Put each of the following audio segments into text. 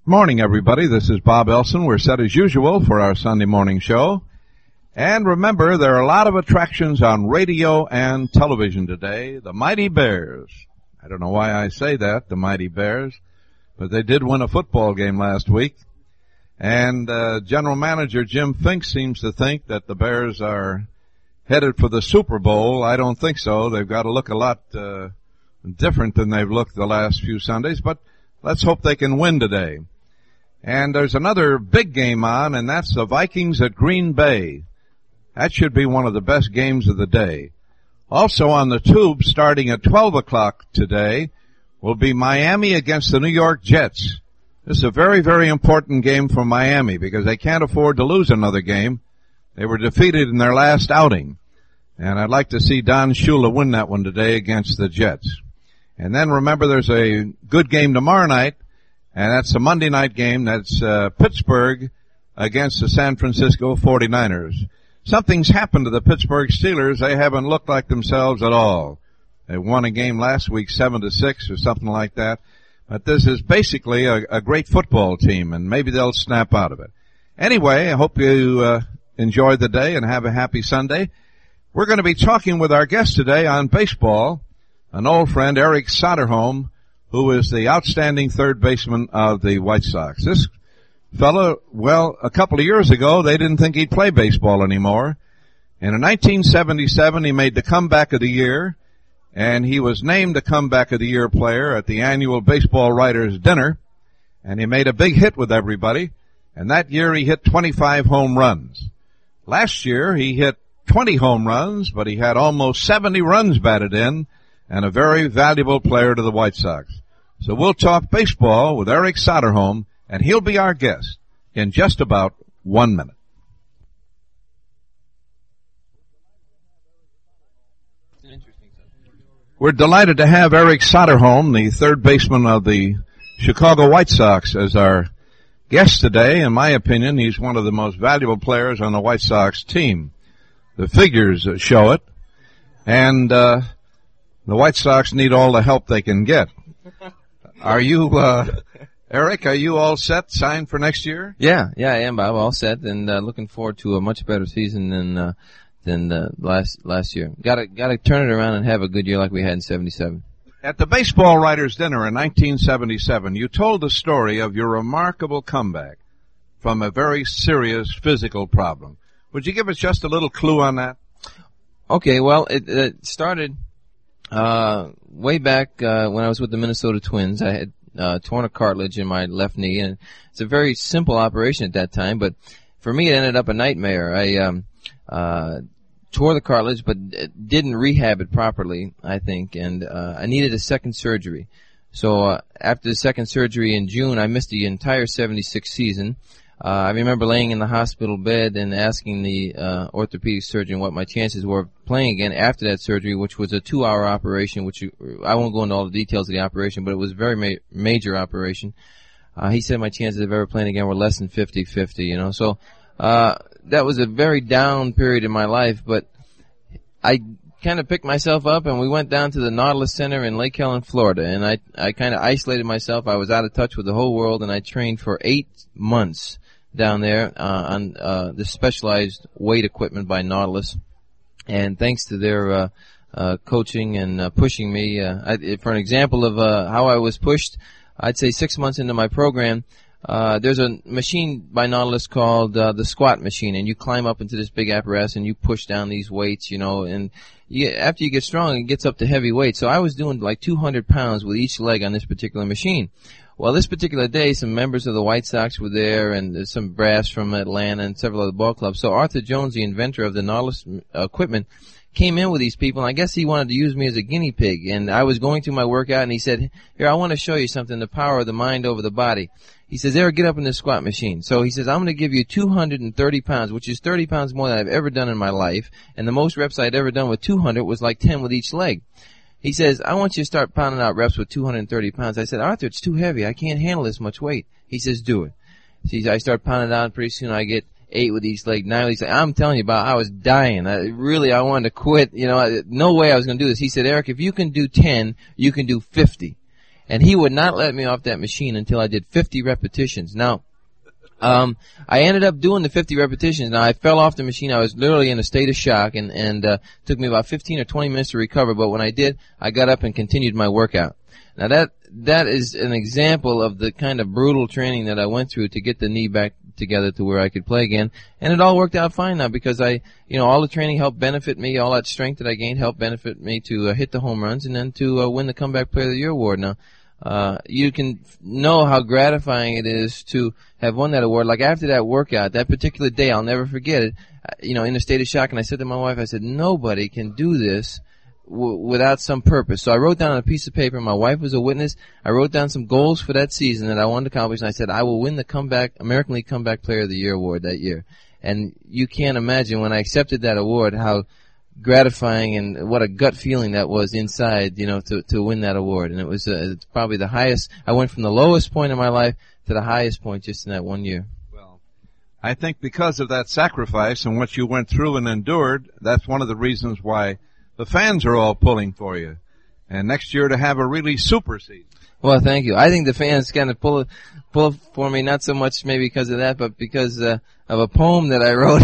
Morning, everybody. This is Bob Elson. We're set as usual for our Sunday morning show. And remember, there are a lot of attractions on radio and television today. The Mighty Bears. I don't know why I say that, the Mighty Bears, but they did win a football game last week. And General Manager Jim Fink seems to think that the Bears are headed for the Super Bowl. I don't think so. They've got to look a lot different than they've looked the last few Sundays, but let's hope they can win today. And there's another big game on, and that's the Vikings at Green Bay. That should be one of the best games of the day. Also on the tube, starting at 12 o'clock today, will be Miami against the New York Jets. This is a very, very important game for Miami because they can't afford to lose another game. They were defeated in their last outing. And I'd like to see Don Shula win that one today against the Jets. And then remember, there's a good game tomorrow night. And that's a Monday night game. That's Pittsburgh against the San Francisco 49ers. Something's happened to the Pittsburgh Steelers. They haven't looked like themselves at all. They won a game last week 7-6 or something like that. But this is basically a great football team, and maybe they'll snap out of it. Anyway, I hope you enjoy the day and have a happy Sunday. We're going to be talking with our guest today on baseball, an old friend, Eric Soderholm, who is the outstanding third baseman of the White Sox. This fellow, well, a couple of years ago, they didn't think he'd play baseball anymore. And in 1977, he made the Comeback of the Year, and he was named the Comeback of the Year player at the annual Baseball Writers' Dinner, and he made a big hit with everybody. And that year, he hit 25 home runs. Last year, he hit 20 home runs, but he had almost 70 runs batted in, and a very valuable player to the White Sox. So we'll talk baseball with Eric Soderholm, and he'll be our guest in just about 1 minute. We're delighted to have Eric Soderholm, the third baseman of the Chicago White Sox, as our guest today. In my opinion, he's one of the most valuable players on the White Sox team. The figures show it. And the White Sox need all the help they can get. Are you, Eric, are you all set, signed for next year? Yeah, I am, Bob, all set, and looking forward to a much better season than last year. Gotta turn it around and have a good year like we had in 77. At the Baseball Writers' Dinner in 1977, you told the story of your remarkable comeback from a very serious physical problem. Would you give us just a little clue on that? Okay, well, it started way back when I was with the Minnesota Twins. I had torn a cartilage in my left knee, and it's a very simple operation at that time, but for me it ended up a nightmare. I tore the cartilage but didn't rehab it properly, I think, and I needed a second surgery. So after the second surgery in June, I missed the entire 76 season. I remember laying in the hospital bed and asking the orthopedic surgeon what my chances were of playing again after that surgery, which was a 2-hour operation, which I won't go into all the details of the operation, but it was a very major operation. He said my chances of ever playing again were less than 50-50, you know. So that was a very down period in my life, but I kind of picked myself up and we went down to the Nautilus Center in Lake Helen, Florida, and I kind of isolated myself. I was out of touch with the whole world, and I trained for 8 months down there on the specialized weight equipment by Nautilus. And thanks to their coaching and pushing me, for an example of how I was pushed, I'd say 6 months into my program, there's a machine by Nautilus called the squat machine, and you climb up into this big apparatus and you push down these weights, you know, and after you get strong, it gets up to heavy weight. So I was doing like 200 pounds with each leg on this particular machine. Well, this particular day, some members of the White Sox were there, and some brass from Atlanta and several other ball clubs. So Arthur Jones, the inventor of the Nautilus equipment, came in with these people, and I guess he wanted to use me as a guinea pig. And I was going through my workout, and he said, "Here, I want to show you something, the power of the mind over the body." He says, "Eric, get up in this squat machine." So he says, "I'm going to give you 230 pounds, which is 30 pounds more than I've ever done in my life. And the most reps I'd ever done with 200 was like 10 with each leg." He says, "I want you to start pounding out reps with 230 pounds. I said, "Arthur, it's too heavy. I can't handle this much weight." He says, "Do it." See, I start pounding out, and pretty soon I get 8 with each leg. 9 with each leg. I'm telling you, I was dying. I wanted to quit. You know, no way I was going to do this. He said, "Eric, if you can do 10, you can do 50. and he would not let me off that machine until I did 50 repetitions. Now, I ended up doing the 50 repetitions. Now, I fell off the machine. I was literally in a state of shock, and took me about 15 or 20 minutes to recover. But when I did, I got up and continued my workout. Now, that is an example of the kind of brutal training that I went through to get the knee back together to where I could play again. And it all worked out fine now because all the training helped benefit me. All that strength that I gained helped benefit me to hit the home runs and then to win the Comeback Player of the Year award. Now, you can know how gratifying it is to have won that award. Like after that workout, that particular day, I'll never forget it, in a state of shock, and I said to my wife, I said, nobody can do this without some purpose. So I wrote down on a piece of paper, my wife was a witness, I wrote down some goals for that season that I wanted to accomplish, and I said, I will win the American League Comeback Player of the Year award that year. And you can't imagine when I accepted that award how gratifying and what a gut feeling that was inside, to win that award. And it was it's probably the highest. I went from the lowest point in my life to the highest point just in that 1 year. Well, I think because of that sacrifice and what you went through and endured, that's one of the reasons why the fans are all pulling for you. And next year to have a really super season. Well, thank you. I think the fans kind of pull for me, not so much maybe because of that, but because of a poem that I wrote.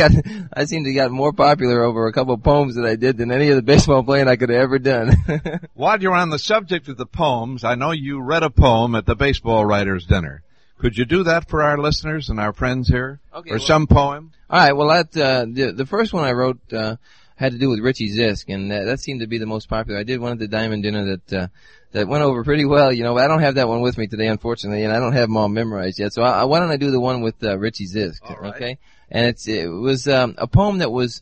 I seem to got more popular over a couple of poems that I did than any of the baseball playing I could have ever done. While you're on the subject of the poems, I know you read a poem at the baseball writers' dinner. Could you do that for our listeners and our friends here? Okay. Or some poem? All right. Well, the first one I wrote had to do with Richie Zisk, and that seemed to be the most popular. I did one at the Diamond Dinner that went over pretty well, but I don't have that one with me today, unfortunately, and I don't have them all memorized yet. So why don't I do the one with Richie Zisk? All right. Okay? And it was a poem that was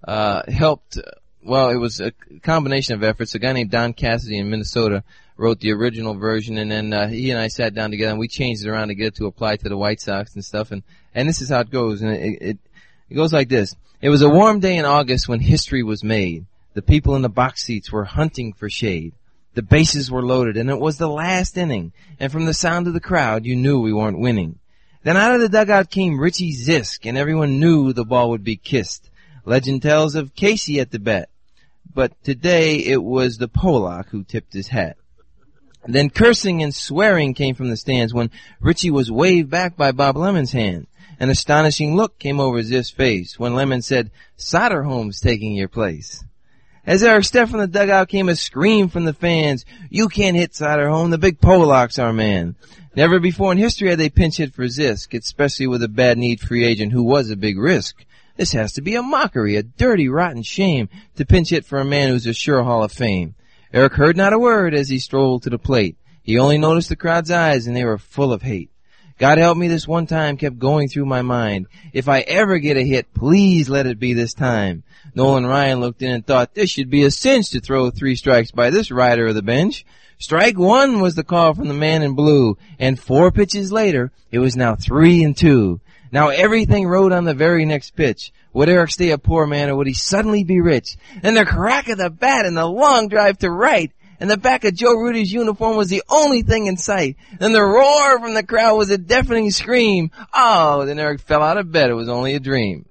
helped. Well, it was a combination of efforts. A guy named Don Cassidy in Minnesota wrote the original version, and then he and I sat down together and we changed it around to get it to apply to the White Sox and stuff. And this is how it goes. And it goes like this. It was a warm day in August when history was made. The people in the box seats were hunting for shade. The bases were loaded, and it was the last inning. And from the sound of the crowd, you knew we weren't winning. Then out of the dugout came Richie Zisk, and everyone knew the ball would be kissed. Legend tells of Casey at the bat. But today it was the Pollock who tipped his hat. Then cursing and swearing came from the stands when Richie was waved back by Bob Lemon's hand. An astonishing look came over Zisk's face when Lemon said, Soderholm's taking your place. As Eric stepped from the dugout came a scream from the fans, you can't hit Soderholm, the big Pollock's our man. Never before in history had they pinch hit for Zisk, especially with a bad-kneed free agent who was a big risk. This has to be a mockery, a dirty, rotten shame to pinch hit for a man who's a sure Hall of Fame. Eric heard not a word as he strolled to the plate. He only noticed the crowd's eyes, and they were full of hate. God help me, this one time kept going through my mind. If I ever get a hit, please let it be this time. Nolan Ryan looked in and thought this should be a cinch to throw 3 strikes by this rider of the bench. Strike 1 was the call from the man in blue, and 4 pitches later, it was now 3-2. Now everything rode on the very next pitch. Would Eric stay a poor man or would he suddenly be rich? And the crack of the bat and the long drive to right. And the back of Joe Rudy's uniform was the only thing in sight. And the roar from the crowd was a deafening scream. Oh, then Eric fell out of bed. It was only a dream.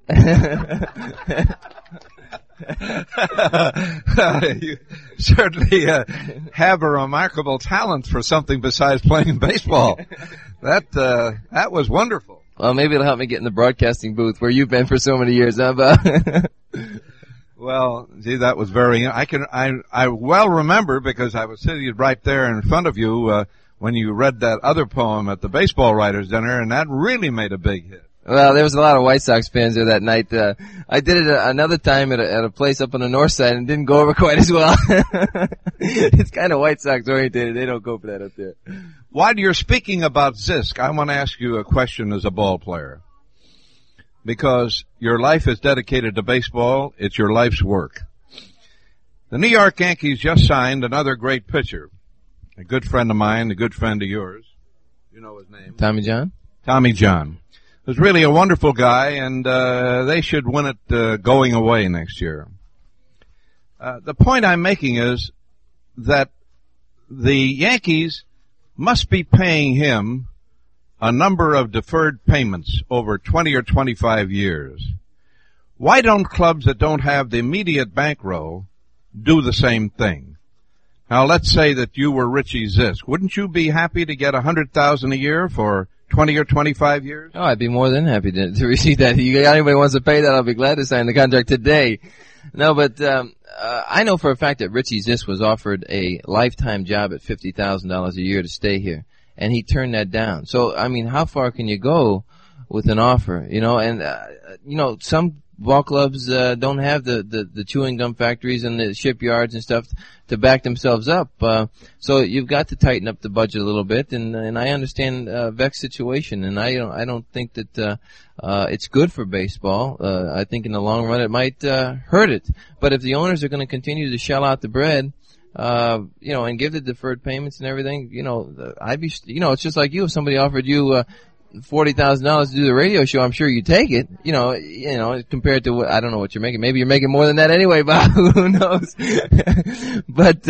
You certainly have a remarkable talent for something besides playing baseball. That was wonderful. Well, maybe it'll help me get in the broadcasting booth where you've been for so many years, huh, Bob? Well, gee, that was I well remember because I was sitting right there in front of you, when you read that other poem at the baseball writers' dinner, and that really made a big hit. Well, there was a lot of White Sox fans there that night. I did it another time at a place up on the north side and didn't go over quite as well. It's kind of White Sox oriented. They don't go for that up there. While you're speaking about Zisk, I want to ask you a question as a ball player. Because your life is dedicated to baseball, it's your life's work. The New York Yankees just signed another great pitcher. A good friend of mine, a good friend of yours. You know his name. Tommy John? Tommy John. He's really a wonderful guy, and they should win it going away next year. The point I'm making is that the Yankees must be paying him a number of deferred payments over 20 or 25 years. Why don't clubs that don't have the immediate bankroll do the same thing? Now, let's say that you were Richie Zisk. Wouldn't you be happy to get $100,000 a year for 20 or 25 years? Oh, I'd be more than happy to receive that. If anybody wants to pay that, I'll be glad to sign the contract today. No, but I know for a fact that Richie Zisk was offered a lifetime job at $50,000 a year to stay here, and he turned that down. So, I mean, how far can you go with an offer? You know, and some ball clubs don't have the chewing gum factories and the shipyards and stuff to back themselves up. So you've got to tighten up the budget a little bit, and I understand Vec's situation, and I don't think that it's good for baseball. I think in the long run it might hurt it. But if the owners are going to continue to shell out the bread, and give the deferred payments and everything, I'd be, it's just like you. If somebody offered you $40,000 to do the radio show, I'm sure you take it. Compared to what, I don't know what you're making. Maybe you're making more than that anyway, Bob. Who knows? But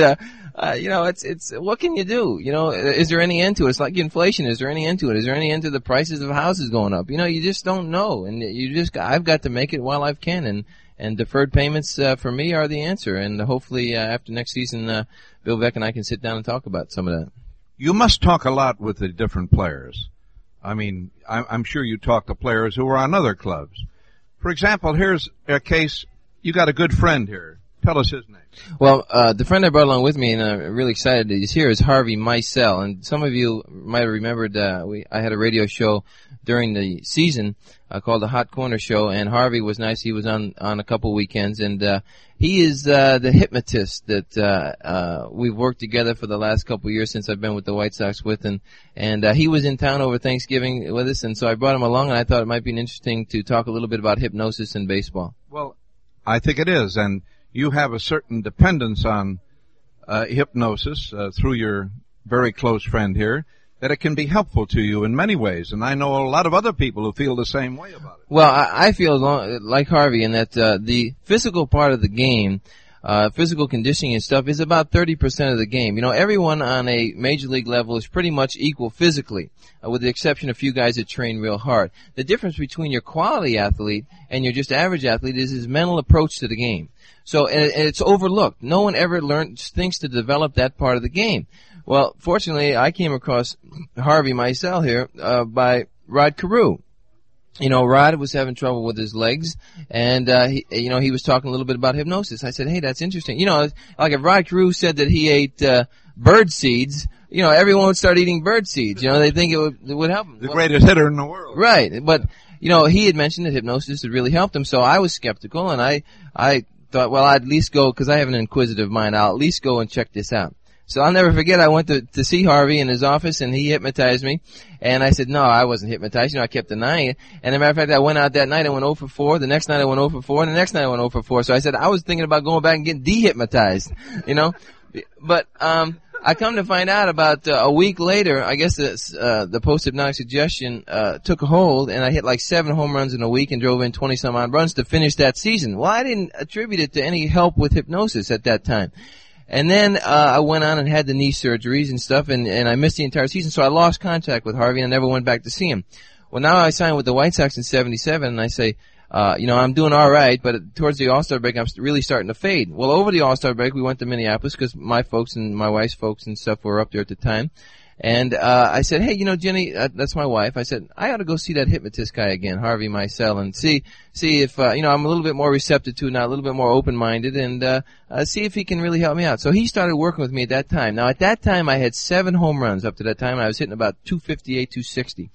it's what can you do? Is there any end to it? It's like inflation. Is there any end to it? Is there any end to the prices of houses going up? You just don't know, and I've got to make it while I can, and deferred payments for me are the answer. And hopefully after next season, Bill Veeck and I can sit down and talk about some of that. You must talk a lot with the different players. I mean, I'm sure you talk to players who are on other clubs. For example, here's a case. You got a good friend here. Tell us his name. Well, the friend I brought along with me, and I'm really excited that he's here, is Harvey Meisel. And some of you might have remembered I had a radio show during the season called the Hot Corner Show, and Harvey was nice. He was on a couple weekends, and he is the hypnotist that we've worked together for the last couple of years since I've been with the White Sox with, and he was in town over Thanksgiving with us, and so I brought him along, and I thought it might be interesting to talk a little bit about hypnosis in baseball. Well, I think it is, and you have a certain dependence on hypnosis through your very close friend here, that it can be helpful to you in many ways. And I know a lot of other people who feel the same way about it. Well, I feel like Harvey in that the physical part of the game, physical conditioning and stuff, is about 30% of the game. Everyone on a major league level is pretty much equal physically, with the exception of a few guys that train real hard. The difference between your quality athlete and your just average athlete is his mental approach to the game. So, and it's overlooked. No one ever thinks to develop that part of the game. Well, fortunately, I came across Harvey Meisel here by Rod Carew. Rod was having trouble with his legs, and he was talking a little bit about hypnosis. I said, hey, that's interesting. Like if Rod Carew said that he ate bird seeds, everyone would start eating bird seeds. They think it would help him. The greatest hitter in the world. Right, but he had mentioned that hypnosis had really helped him, so I was skeptical, and I thought, well, I'd at least go, because I have an inquisitive mind, I'll at least go and check this out. So I'll never forget, I went to see Harvey in his office, and he hypnotized me. And I said, no, I wasn't hypnotized. I kept denying it. And as a matter of fact, I went out that night, I went 0 for 4. The next night I went 0 for 4. And the next night I went 0 for 4. So I said, I was thinking about going back and getting dehypnotized, But, I come to find out about a week later, I guess the post-hypnotic suggestion took a hold, and I hit like 7 home runs in a week and drove in 20-some-odd runs to finish that season. Well, I didn't attribute it to any help with hypnosis at that time. And then I went on and had the knee surgeries and stuff, and I missed the entire season, so I lost contact with Harvey and I never went back to see him. Well, now I signed with the White Sox in 77, and I say, I'm doing all right, but towards the All-Star break, I'm really starting to fade. Well, over the All-Star break, we went to Minneapolis because my folks and my wife's folks and stuff were up there at the time. And I said, hey, Jenny, that's my wife. I said, I ought to go see that hypnotist guy again, Harvey Meisel, and see if, I'm a little bit more receptive to it now, a little bit more open-minded, and see if he can really help me out. So he started working with me at that time. Now, at that time, I had 7 home runs up to that time. I was hitting about 258, 260.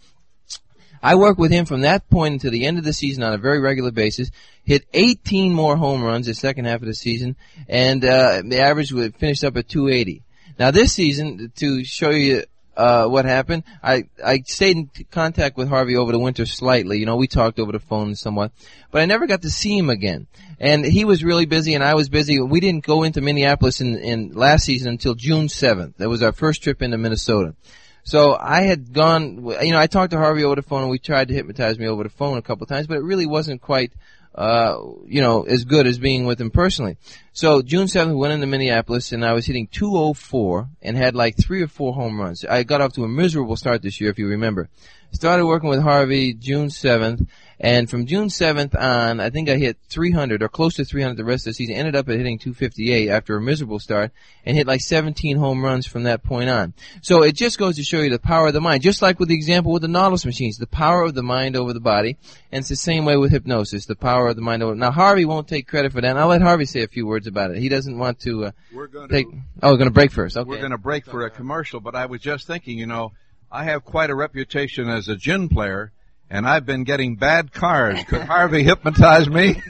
I worked with him from that point until the end of the season on a very regular basis, hit 18 more home runs the second half of the season, and the average would finish up at 280. Now this season, to show you what happened, I stayed in contact with Harvey over the winter slightly. We talked over the phone somewhat, but I never got to see him again. And he was really busy and I was busy. We didn't go into Minneapolis in last season until June 7th. That was our first trip into Minnesota. So I had gone, I talked to Harvey over the phone, and we tried to hypnotize me over the phone a couple of times, but it really wasn't quite as good as being with him personally. So June 7th, went into Minneapolis, and I was hitting .204 and had like 3 or 4 home runs. I got off to a miserable start this year, if you remember. Started working with Harvey June 7th, and from June 7th on, I think I hit 300 or close to 300 the rest of the season. Ended up at hitting 258 after a miserable start, and hit like 17 home runs from that point on. So it just goes to show you the power of the mind. Just like with the example with the Nautilus machines, the power of the mind over the body, and it's the same way with hypnosis, the power of the mind over. Now Harvey won't take credit for that, and I'll let Harvey say a few words about it. He doesn't want to we're going to break first. Okay. We're going to break for a commercial, but I was just thinking, I have quite a reputation as a gin player, and I've been getting bad cards. Could Harvey hypnotize me?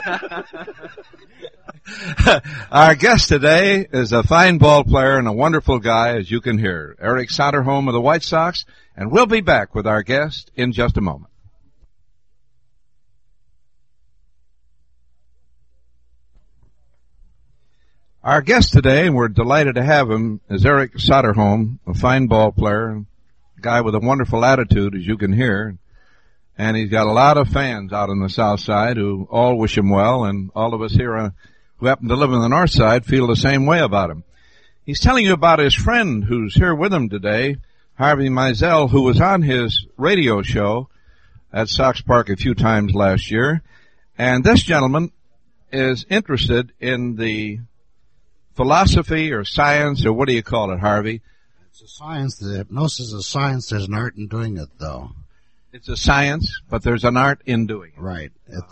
Our guest today is a fine ball player and a wonderful guy, as you can hear, Eric Soderholm of the White Sox, and we'll be back with our guest in just a moment. Our guest today, and we're delighted to have him, is Eric Soderholm, a fine ball player, a guy with a wonderful attitude, as you can hear. And he's got a lot of fans out on the south side who all wish him well, and all of us here who happen to live on the north side feel the same way about him. He's telling you about his friend who's here with him today, Harvey Mizell, who was on his radio show at Sox Park a few times last year. And this gentleman is interested in the philosophy or science, or what do you call it, Harvey? It's a science. The hypnosis is a science. There's an art in doing it, though. It's a science, but there's an art in doing it. Right.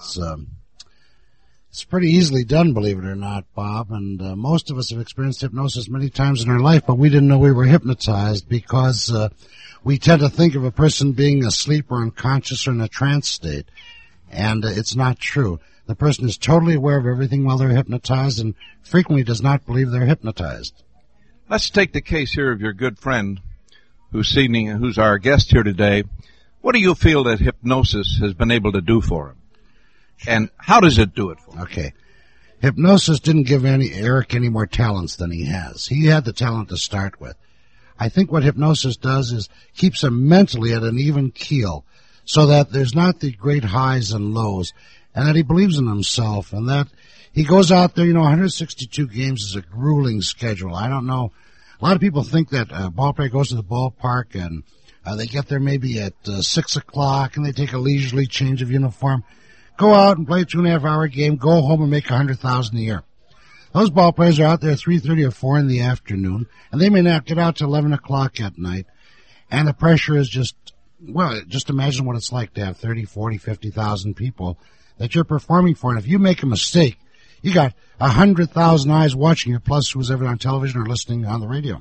It's pretty easily done, believe it or not, Bob. And most of us have experienced hypnosis many times in our life, but we didn't know we were hypnotized because we tend to think of a person being asleep or unconscious or in a trance state. And it's not true. The person is totally aware of everything while they're hypnotized and frequently does not believe they're hypnotized. Let's take the case here of your good friend who's our guest here today. What do you feel that hypnosis has been able to do for him? And how does it do it for him? Okay. Hypnosis didn't give Eric any more talents than he has. He had the talent to start with. I think what hypnosis does is keeps him mentally at an even keel so that there's not the great highs and lows, and that he believes in himself, and that he goes out there. 162 games is a grueling schedule. I don't know. A lot of people think that a ball player goes to the ballpark and they get there maybe at 6 o'clock and they take a leisurely change of uniform, go out and play a 2.5-hour game, go home and make $100,000 a year. Those ball players are out there 3:30 or 4 in the afternoon, and they may not get out till 11 o'clock at night. And the pressure is just imagine what it's like to have 30, 40, 50,000 people that you're performing for. And if you make a mistake, you got 100,000 eyes watching you, plus who's ever on television or listening on the radio.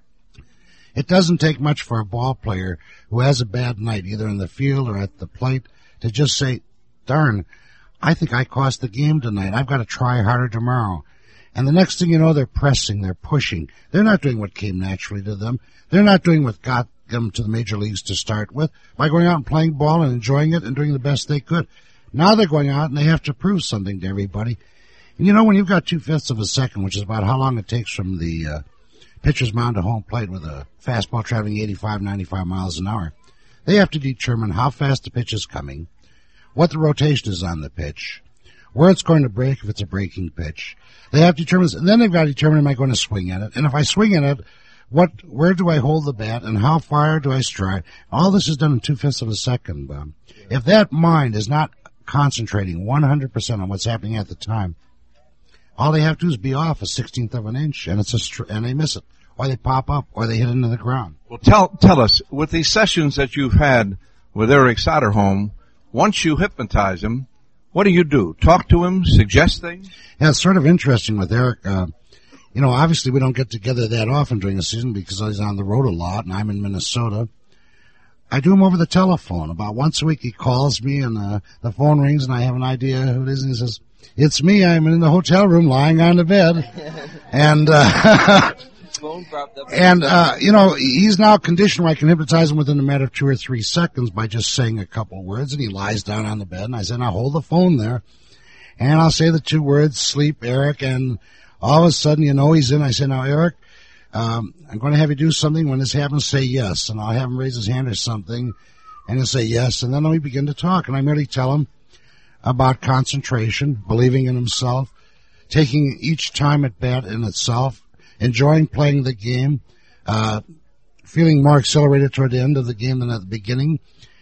It doesn't take much for a ball player who has a bad night, either in the field or at the plate, to just say, darn, I think I cost the game tonight. I've got to try harder tomorrow. And the next thing you know, they're pressing, they're pushing. They're not doing what came naturally to them. They're not doing what got them to the major leagues to start with by going out and playing ball and enjoying it and doing the best they could. Now they're going out and they have to prove something to everybody. And when you've got 2/5 of a second, which is about how long it takes from the pitcher's mound to home plate with a fastball traveling 85, 95 miles an hour, they have to determine how fast the pitch is coming, what the rotation is on the pitch, where it's going to break if it's a breaking pitch. They have to determine this, and then they've got to determine, am I going to swing at it? And if I swing at it, where do I hold the bat, and how far do I strike? All this is done in 2/5 of a second, Bob. If that mind is not concentrating 100% on what's happening at the time, all they have to do is be off a 16th of an inch, and and they miss it, or they pop up, or they hit into the ground. Well, tell us, with these sessions that you've had with Eric Soderholm, once you hypnotize him, what do? Talk to him? Suggest things? Yeah, it's sort of interesting with Eric. Obviously we don't get together that often during the season because he's on the road a lot, and I'm in Minnesota. I do him over the telephone. About once a week he calls me, and the phone rings, and I have an idea who it is, and he says, it's me. I'm in the hotel room lying on the bed. And, he's now conditioned where I can hypnotize him within a matter of 2 or 3 seconds by just saying a couple words, and he lies down on the bed, and I say, now hold the phone there. And I'll say the 2 words, sleep, Eric, and all of a sudden, he's in. I say, now, Eric, I'm going to have you do something. When this happens, say yes. And I'll have him raise his hand or something, and he'll say yes, and then we begin to talk. And I merely tell him, about concentration, believing in himself, taking each time at bat in itself, enjoying playing the game, feeling more accelerated toward the end of the game than at the beginning,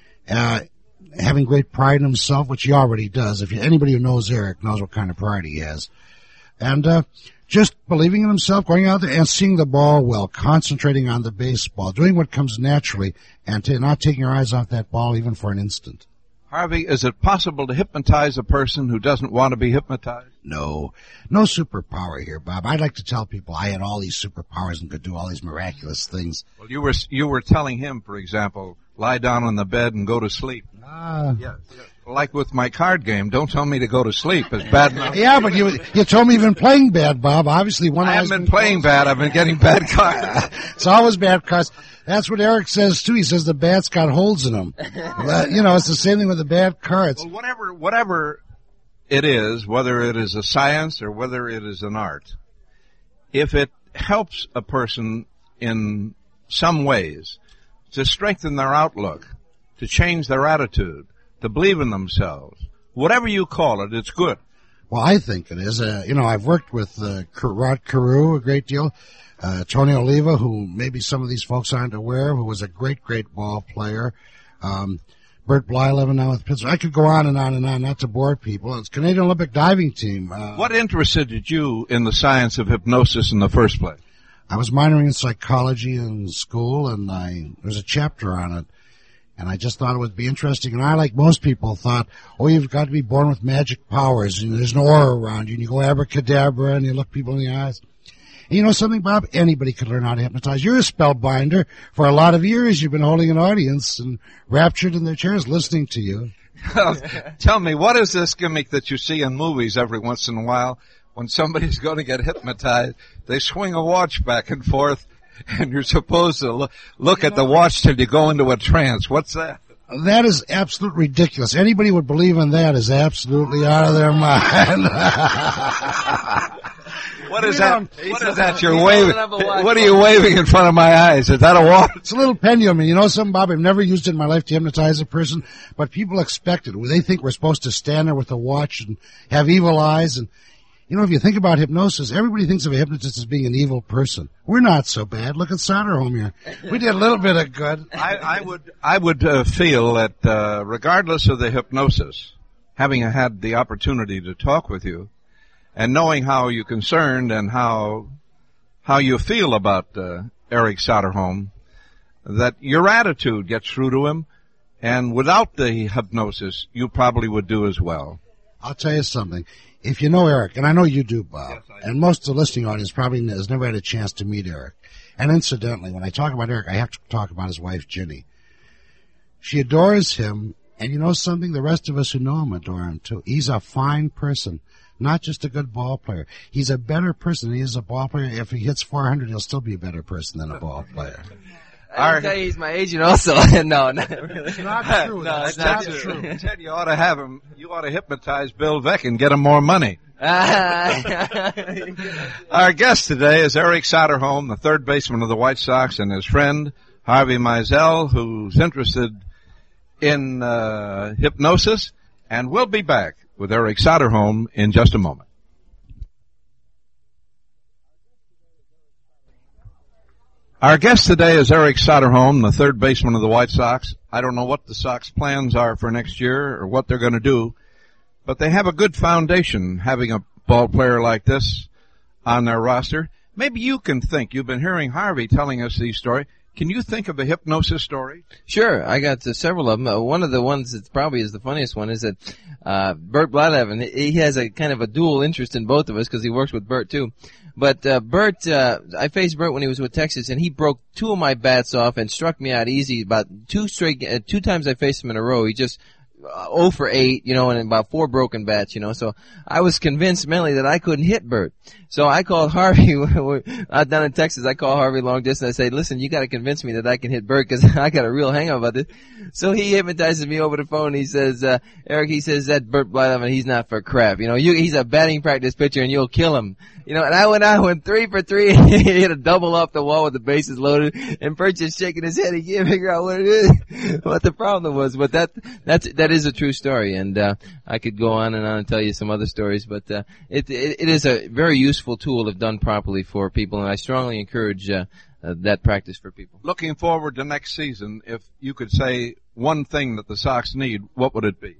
having great pride in himself, which he already does. Anybody who knows Eric knows what kind of pride he has. And just believing in himself, going out there and seeing the ball well, concentrating on the baseball, doing what comes naturally, and not taking your eyes off that ball even for an instant. Harvey, is it possible to hypnotize a person who doesn't want to be hypnotized? No superpower here, Bob. I'd like to tell people I had all these superpowers and could do all these miraculous things. Well, you were telling him, for example, lie down on the bed and go to sleep. Yes. Like with my card game, don't tell me to go to sleep. It's bad enough. Yeah, but you told me you've been playing bad, Bob. Obviously, I haven't been playing bad. I've been getting bad cards. It's always bad cards. That's what Eric says too. He says the bat's got holes in them. It's the same thing with the bad cards. Well, whatever it is, whether it is a science or whether it is an art, if it helps a person in some ways to strengthen their outlook, to change their attitude, to believe in themselves, whatever you call it, it's good. Well, I think it is. I've worked with Rod Carew a great deal. Tony Oliva, who maybe some of these folks aren't aware of, who was a great ball player. Bert Blyleven now with Pittsburgh. I could go on and on and on, not to bore people. It's Canadian Olympic diving team. What interested you in the science of hypnosis in the first place? I was minoring in psychology in school, and there's a chapter on it. And I just thought it would be interesting. And I, like most people, thought, you've got to be born with magic powers. And there's no aura around you. And you go abracadabra, and you look people in the eyes. And you know something, Bob? Anybody could learn how to hypnotize. You're a spellbinder. For a lot of years, you've been holding an audience and raptured in their chairs listening to you. Tell me, what is this gimmick that you see in movies every once in a while? When somebody's going to get hypnotized, they swing a watch back and forth, and you're supposed to look at the watch till you go into a trance. What's that? That is absolutely ridiculous. Anybody who would believe in that is absolutely out of their mind. What is that? What is that you're waving? What are you waving in front of my eyes? Is that a watch? It's a little pendulum. And you know something, Bob? I've never used it in my life to hypnotize a person, but people expect it. They think we're supposed to stand there with a watch and have evil eyes. And, if you think about hypnosis, everybody thinks of a hypnotist as being an evil person. We're not so bad. Look at Soderholm here. We did a little bit of good. I would feel that regardless of the hypnosis, having had the opportunity to talk with you, and knowing how you're concerned and how you feel about Eric Soderholm, that your attitude gets through to him, and without the hypnosis, you probably would do as well. I'll tell you something. If you know Eric, and I know you do, Bob, yes, I do. And most of the listening audience probably has never had a chance to meet Eric. And incidentally, when I talk about Eric, I have to talk about his wife, Ginny. She adores him, and you know something? The rest of us who know him adore him, too. He's a fine person. Not just a good ball player. He's a better person than he is a ball player. If he hits 400, he'll still be a better person than a ball player. I tell you, he's my agent also. No, not really. It's not true. No, it's not true. Ted, you ought to have him. You ought to hypnotize Bill Veck and get him more money. Our guest today is Eric Soderholm, the third baseman of the White Sox, and his friend Harvey Mizell, who's interested in hypnosis. And we'll be back with Eric Soderholm in just a moment. Our guest today is Eric Soderholm, the third baseman of the White Sox. I don't know what the Sox plans are for next year or what they're going to do, but they have a good foundation having a ball player like this on their roster. Maybe you can think. You've been hearing Harvey telling us these stories. Can you think of a hypnosis story? Sure, I got several of them. One of the ones that probably is the funniest one is that Bert Blyleven, he has a kind of a dual interest in both of us because he works with Bert too. But Bert, I faced Bert when he was with Texas, and he broke two of my bats off and struck me out easy. About two times I faced him in a row. He just 0 for 8, and about 4 broken bats, So I was convinced mentally that I couldn't hit Bert. So I called Harvey down in Texas. I called Harvey long distance. I said, "Listen, you got to convince me that I can hit Bert because I got a real hang up about this." So he hypnotizes me over the phone. He says, "Eric," he says, "that Bert Blyleven, he's not for crap. He's a batting practice pitcher and you'll kill him." And I went 3 for 3. He hit a double off the wall with the bases loaded, and Bert just shaking his head. He can't figure out what it is, what the problem was. But that is a true story, and I could go on and tell you some other stories, but it is a very useful tool if done properly for people, and I strongly encourage that practice for people. Looking forward to next season, if you could say one thing that the Sox need, what would it be?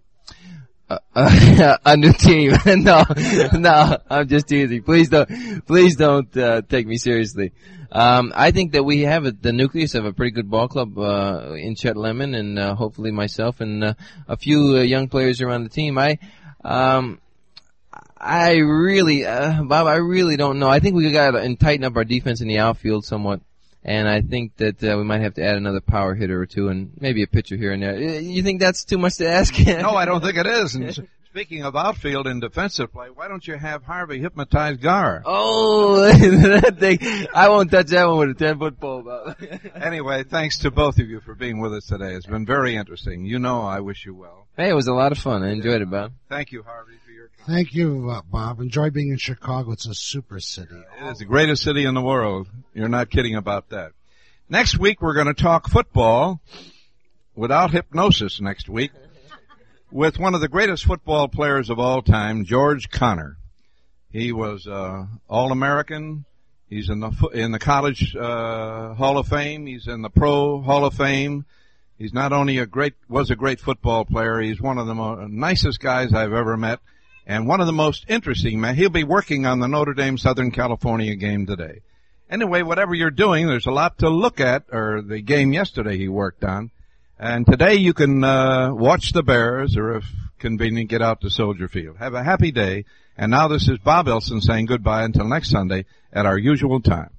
A new team. No, I'm just teasing. Please don't take me seriously. I think that we have the nucleus of a pretty good ball club, in Chet Lemon and, hopefully myself and, a few young players around the team. Bob, I really don't know. I think we gotta tighten up our defense in the outfield somewhat. And I think that we might have to add another power hitter or two and maybe a pitcher here and there. You think that's too much to ask? No, I don't think it is. And speaking of outfield and defensive play, why don't you have Harvey hypnotize Gar? Oh, that thing. I won't touch that one with a 10-foot pole, Bob. Anyway, thanks to both of you for being with us today. It's been very interesting. You know I wish you well. Hey, it was a lot of fun. I enjoyed it, Bob. Thank you, Harvey, for your time. Thank you, Bob. Enjoy being in Chicago. It's a super city. It is the greatest city in the world. You're not kidding about that. Next week, we're going to talk football without hypnosis next week with one of the greatest football players of all time, George Conner. He was All-American. He's in the College Hall of Fame. He's in the Pro Hall of Fame. He's not only was a great football player, he's one of the nicest guys I've ever met and one of the most interesting. He'll be working on the Notre Dame Southern California game today. Anyway, whatever you're doing, there's a lot to look at, or the game yesterday he worked on. And today you can watch the Bears, or if convenient, get out to Soldier Field. Have a happy day. And now this is Bob Elson saying goodbye until next Sunday at our usual time.